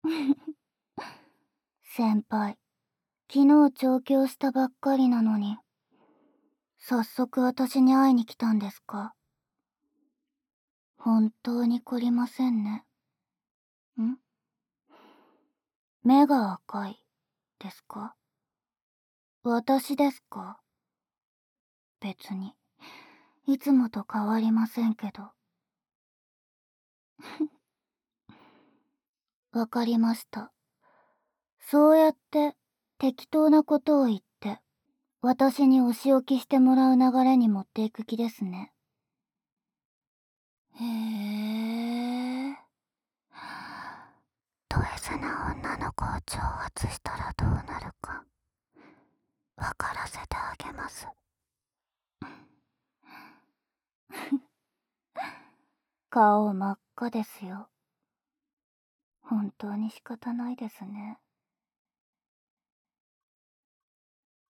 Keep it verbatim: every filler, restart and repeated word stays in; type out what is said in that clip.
先輩、昨日上京したばっかりなのに、早速私に会いに来たんですか？本当に懲りませんね。ん？目が赤い、ですか？私ですか？別に、いつもと変わりませんけど。わかりました。そうやって適当なことを言って、私にお仕置きしてもらう流れに持っていく気ですね。へえ。ド S な女の子を挑発したらどうなるか、わからせてあげます。顔真っ赤ですよ。本当に仕方ないですね。